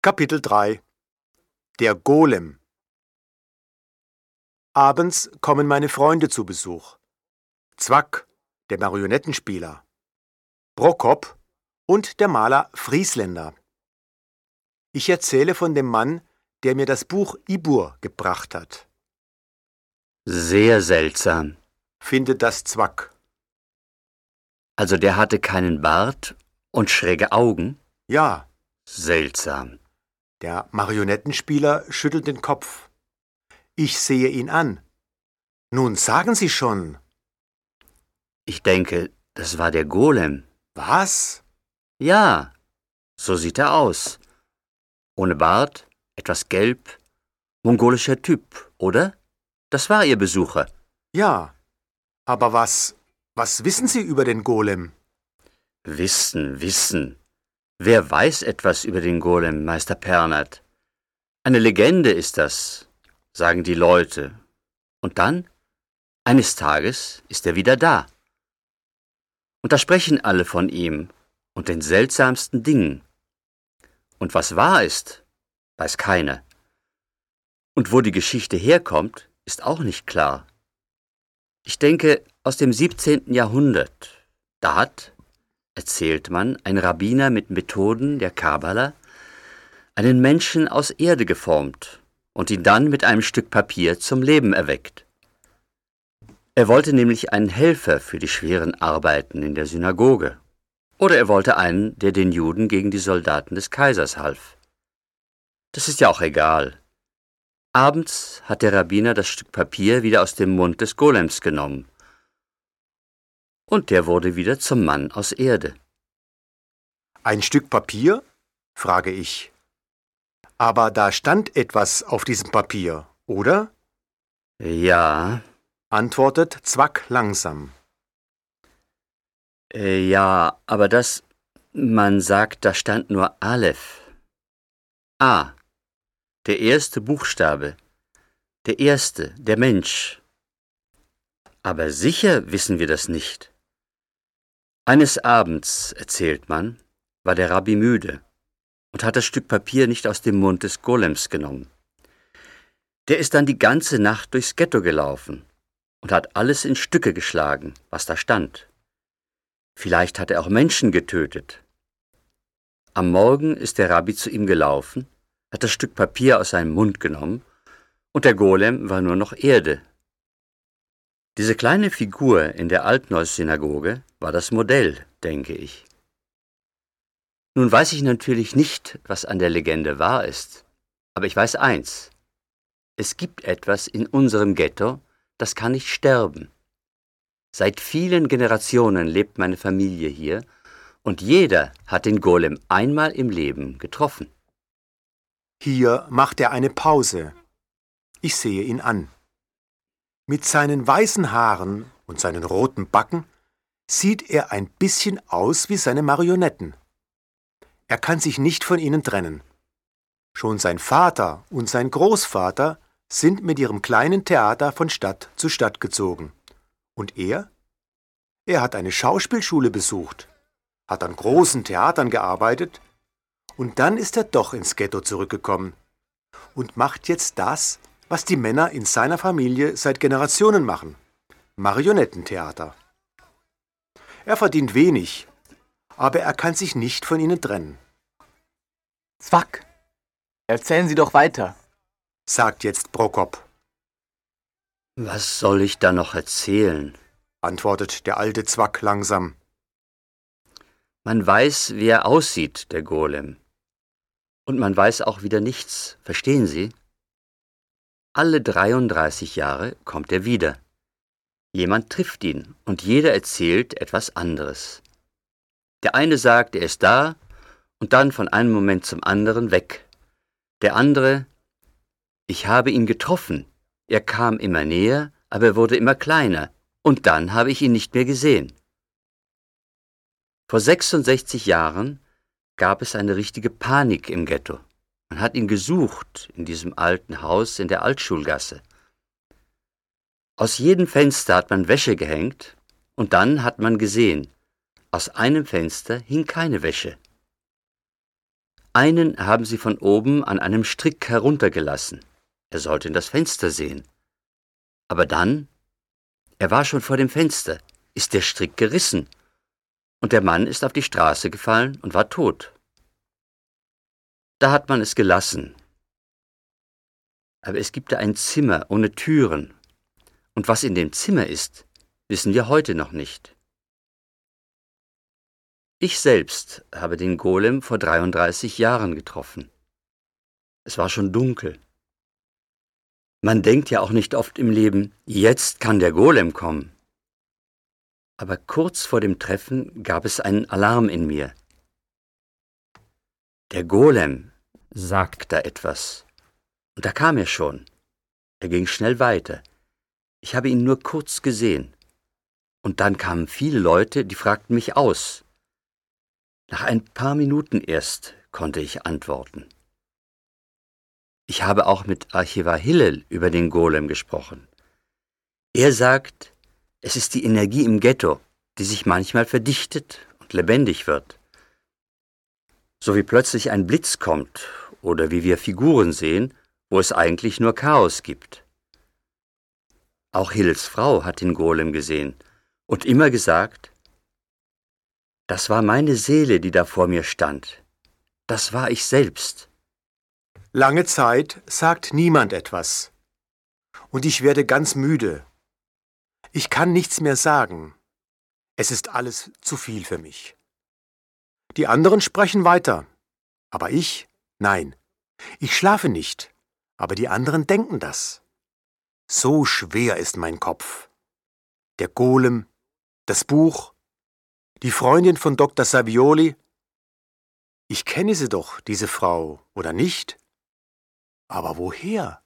Kapitel 3 Der Golem. Abends kommen meine Freunde zu Besuch. Zwack, der Marionettenspieler, Prokop und der Maler Friesländer. Ich erzähle von dem Mann, der mir das Buch Ibbur gebracht hat. Sehr seltsam. Findet das Zwack. Also der hatte keinen Bart und schräge Augen? Ja, Seltsam. der Marionettenspieler schüttelt den Kopf. Ich sehe ihn an. Nun sagen Sie schon. Ich denke, das war der Golem. Was? Ja, so sieht er aus. Ohne Bart, etwas gelb, mongolischer Typ, oder? Das war Ihr Besucher. Ja, aber was wissen Sie über den Golem? Wissen. Wer weiß etwas über den Golem, Meister Pernert? Eine Legende ist das, sagen die Leute. Und dann, eines Tages, ist er wieder da. Und da sprechen alle von ihm und den seltsamsten Dingen. Und was wahr ist, weiß keiner. Und wo die Geschichte herkommt, ist auch nicht klar. Ich denke, aus dem 17. Jahrhundert. Da hat, erzählt man, ein Rabbiner mit Methoden der Kabbala einen Menschen aus Erde geformt und ihn dann mit einem Stück Papier zum Leben erweckt. Er wollte nämlich einen Helfer für die schweren Arbeiten in der Synagoge. Oder er wollte einen, der den Juden gegen die Soldaten des Kaisers half. Das ist ja auch egal. Abends hat der Rabbiner das Stück Papier wieder aus dem Mund des Golems genommen. Und der wurde wieder zum Mann aus Erde. Ein Stück Papier? Frage ich. Aber da stand etwas auf diesem Papier, oder? Ja, Antwortet Zwack langsam. ja, aber man sagt, da stand nur Aleph. A, der erste Buchstabe, der erste, der Mensch. Aber sicher wissen wir das nicht. Eines Abends, erzählt man, war der Rabbi müde und hat das Stück Papier nicht aus dem Mund des Golems genommen. Der ist dann die ganze Nacht durchs Ghetto gelaufen und hat alles in Stücke geschlagen, was da stand. Vielleicht hat er auch Menschen getötet. Am Morgen ist der Rabbi zu ihm gelaufen, hat das Stück Papier aus seinem Mund genommen und der Golem war nur noch Erde. Diese kleine Figur in der Altneuss-Synagoge war das Modell, denke ich. Nun weiß ich natürlich nicht, was an der Legende wahr ist, aber ich weiß eins: Es gibt etwas in unserem Ghetto, das kann nicht sterben. Seit vielen Generationen lebt meine Familie hier und jeder hat den Golem einmal im Leben getroffen. Hier macht er eine Pause. Ich sehe ihn an. Mit seinen weißen Haaren und seinen roten Backen sieht er ein bisschen aus wie seine Marionetten. Er kann sich nicht von ihnen trennen. Schon sein Vater und sein Großvater sind mit ihrem kleinen Theater von Stadt zu Stadt gezogen. Und er? Er hat eine Schauspielschule besucht, hat an großen Theatern gearbeitet und dann ist er doch ins Ghetto zurückgekommen und macht jetzt das, was die Männer in seiner Familie seit Generationen machen: Marionettentheater. Er verdient wenig, aber er kann sich nicht von ihnen trennen, Zwack, erzählen Sie doch weiter. sagt jetzt Prokop. Was soll ich da noch erzählen? Antwortet der alte Zwack langsam. Man weiß, wie er aussieht, der Golem. Und man weiß auch wieder nichts, verstehen Sie? Alle 33 Jahre kommt er wieder. Jemand trifft ihn und jeder erzählt etwas anderes. Der eine sagt, er ist da und dann von einem Moment zum anderen weg. Der andere: Ich habe ihn getroffen. Er kam immer näher, aber er wurde immer kleiner. Und dann habe ich ihn nicht mehr gesehen. Vor 66 Jahren gab es eine richtige Panik im Ghetto. Man hat ihn gesucht in diesem alten Haus in der Altschulgasse. Aus jedem Fenster hat man Wäsche gehängt und dann hat man gesehen, aus einem Fenster hing keine Wäsche. Einen haben sie von oben an einem Strick heruntergelassen. Er sollte in das Fenster sehen. Aber dann, er war schon vor dem Fenster, ist der Strick gerissen und der Mann ist auf die Straße gefallen und war tot. Da hat man es gelassen. Aber es gibt da ein Zimmer ohne Türen und was in dem Zimmer ist, wissen wir heute noch nicht. Ich selbst habe den Golem vor 33 Jahren getroffen. Es war schon dunkel. Man denkt ja auch nicht oft im Leben, jetzt kann der Golem kommen. Aber kurz vor dem Treffen gab es einen Alarm in mir. Der Golem sagt da etwas. Und da kam er schon. Er ging schnell weiter. Ich habe ihn nur kurz gesehen. Und dann kamen viele Leute, die fragten mich aus. Nach ein paar Minuten erst konnte ich antworten. Ich habe auch mit Archivar Hillel über den Golem gesprochen. Er sagt, es ist die Energie im Ghetto, die sich manchmal verdichtet und lebendig wird. So wie plötzlich ein Blitz kommt oder wie wir Figuren sehen, wo es eigentlich nur Chaos gibt. Auch Hillels Frau hat den Golem gesehen und immer gesagt, das war meine Seele, die da vor mir stand. Das war ich selbst. Lange Zeit sagt niemand etwas. Und ich werde ganz müde. Ich kann nichts mehr sagen. Es ist alles zu viel für mich. Die anderen sprechen weiter. Aber ich? Nein. Ich schlafe nicht. Aber die anderen denken das. So schwer ist mein Kopf. Der Golem, das Buch, die Freundin von Dr. Savioli. Ich kenne sie doch, diese Frau, oder nicht? Aber woher?